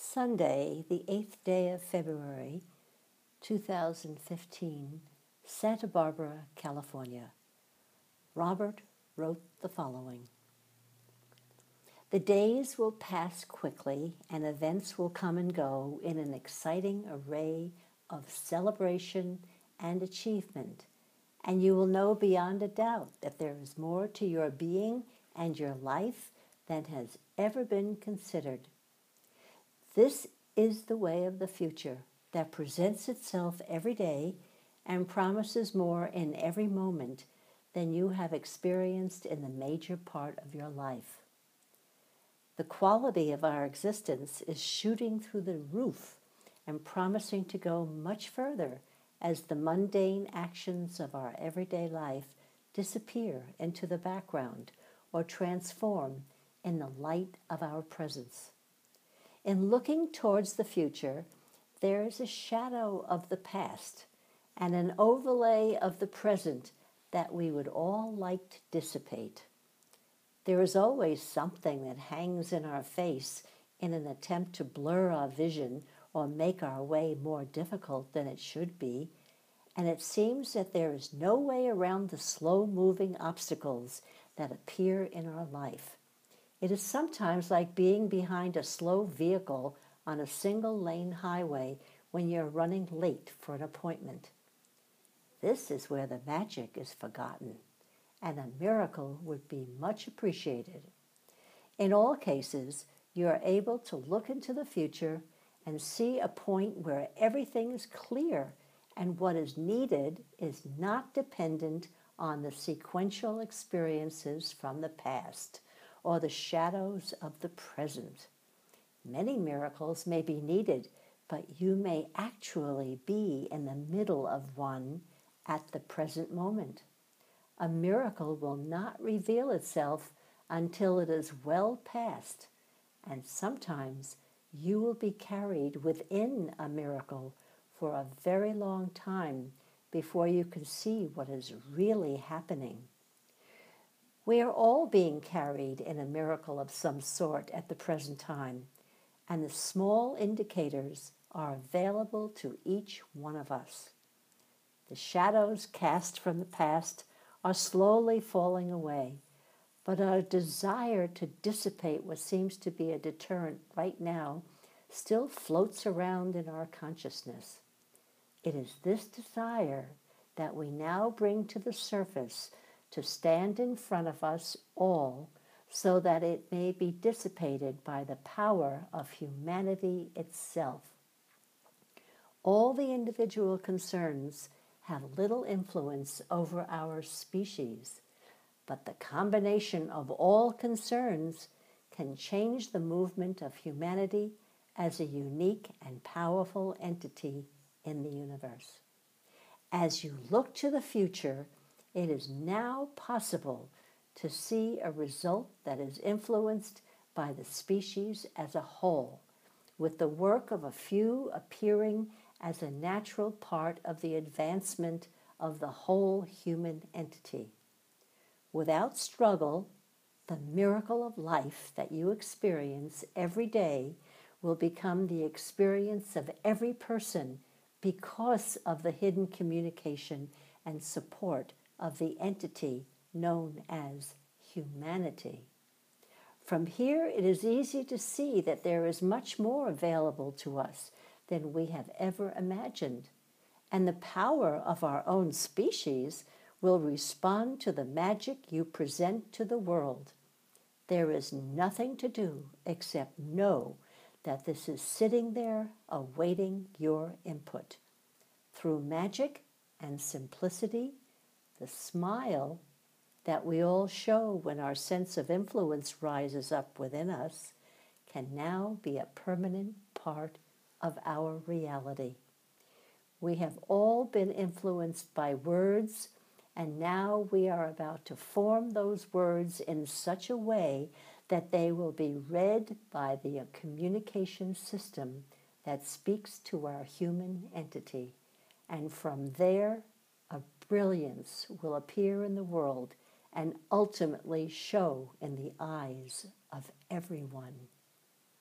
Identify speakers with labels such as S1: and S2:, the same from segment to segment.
S1: Sunday, the 8th day of February, 2015, Santa Barbara, California. Robert wrote the following. The days will pass quickly and events will come and go in an exciting array of celebration and achievement, and you will know beyond a doubt that there is more to your being and your life than has ever been considered. This is the way of the future that presents itself every day and promises more in every moment than you have experienced in the major part of your life. The quality of our existence is shooting through the roof and promising to go much further as the mundane actions of our everyday life disappear into the background or transform in the light of our presence. In looking towards the future, there is a shadow of the past and an overlay of the present that we would all like to dissipate. There is always something that hangs in our face in an attempt to blur our vision or make our way more difficult than it should be, and it seems that there is no way around the slow-moving obstacles that appear in our life. It is sometimes like being behind a slow vehicle on a single-lane highway when you're running late for an appointment. This is where the magic is forgotten, and a miracle would be much appreciated. In all cases, you are able to look into the future and see a point where everything is clear and what is needed is not dependent on the sequential experiences from the past or the shadows of the present. Many miracles may be needed, but you may actually be in the middle of one at the present moment. A miracle will not reveal itself until it is well past, and sometimes you will be carried within a miracle for a very long time before you can see what is really happening. We are all being carried in a miracle of some sort at the present time, and the small indicators are available to each one of us. The shadows cast from the past are slowly falling away, but our desire to dissipate what seems to be a deterrent right now still floats around in our consciousness. It is this desire that we now bring to the surface to stand in front of us all so that it may be dissipated by the power of humanity itself. All the individual concerns have little influence over our species, but the combination of all concerns can change the movement of humanity as a unique and powerful entity in the universe. As you look to the future, it is now possible to see a result that is influenced by the species as a whole, with the work of a few appearing as a natural part of the advancement of the whole human entity. Without struggle, the miracle of life that you experience every day will become the experience of every person because of the hidden communication and support of the entity known as humanity. From here, it is easy to see that there is much more available to us than we have ever imagined, and the power of our own species will respond to the magic you present to the world. There is nothing to do except know that this is sitting there awaiting your input. Through magic and simplicity, the smile that we all show when our sense of influence rises up within us can now be a permanent part of our reality. We have all been influenced by words, and now we are about to form those words in such a way that they will be read by the communication system that speaks to our human entity, and from there a brilliance will appear in the world and ultimately show in the eyes of everyone.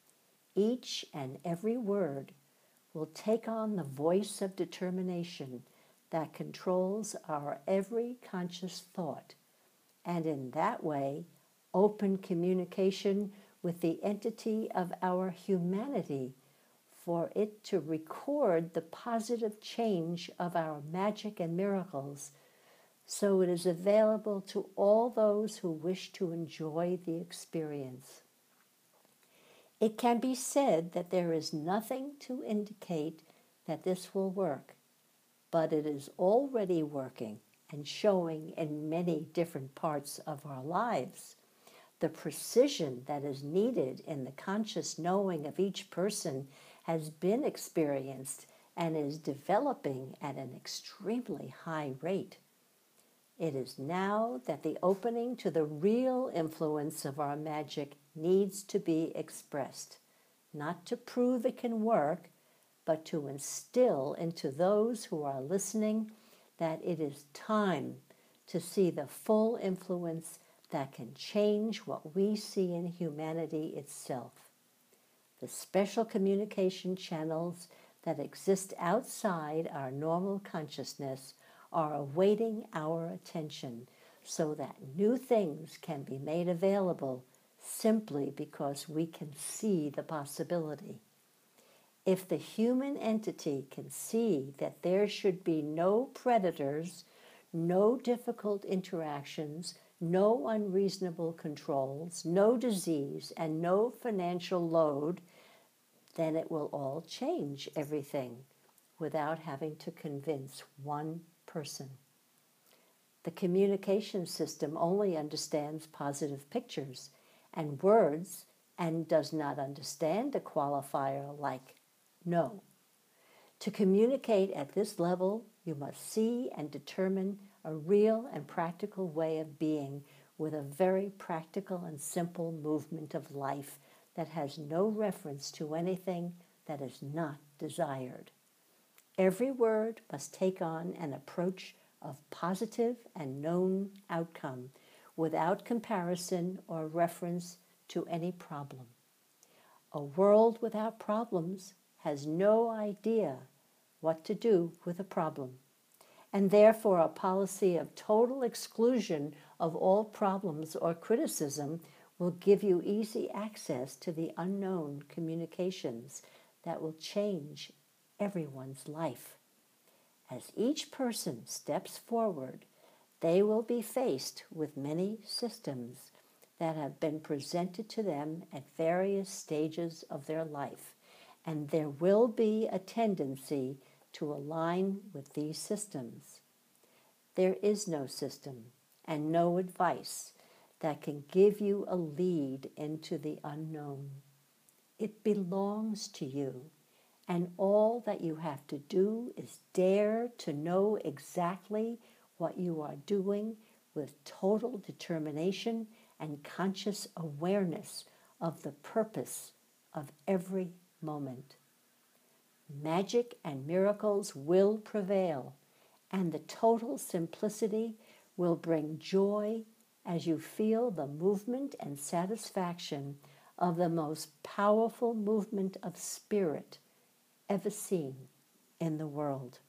S1: Each and every word will take on the voice of determination that controls our every conscious thought, and in that way open communication with the entity of our humanity for it to record the positive change of our magic and miracles, so it is available to all those who wish to enjoy the experience. It can be said that there is nothing to indicate that this will work, but it is already working and showing in many different parts of our lives. The precision that is needed in the conscious knowing of each person has been experienced and is developing at an extremely high rate. It is now that the opening to the real influence of our magic needs to be expressed, not to prove it can work, but to instill into those who are listening that it is time to see the full influence that can change what we see in humanity itself. The special communication channels that exist outside our normal consciousness are awaiting our attention so that new things can be made available simply because we can see the possibility. If the human entity can see that there should be no predators, no difficult interactions, no unreasonable controls, no disease, and no financial load, then it will all change everything without having to convince one person. The communication system only understands positive pictures and words and does not understand a qualifier like no. To communicate at this level, you must see and determine a real and practical way of being with a very practical and simple movement of life that has no reference to anything that is not desired. Every word must take on an approach of positive and known outcome without comparison or reference to any problem. A world without problems has no idea what to do with a problem, and therefore a policy of total exclusion of all problems or criticism will give you easy access to the unknown communications that will change everyone's life. As each person steps forward, they will be faced with many systems that have been presented to them at various stages of their life, and there will be a tendency to align with these systems. There is no system and no advice that can give you a lead into the unknown. It belongs to you, and all that you have to do is dare to know exactly what you are doing with total determination and conscious awareness of the purpose of every moment. Magic and miracles will prevail, and the total simplicity will bring joy as you feel the movement and satisfaction of the most powerful movement of spirit ever seen in the world.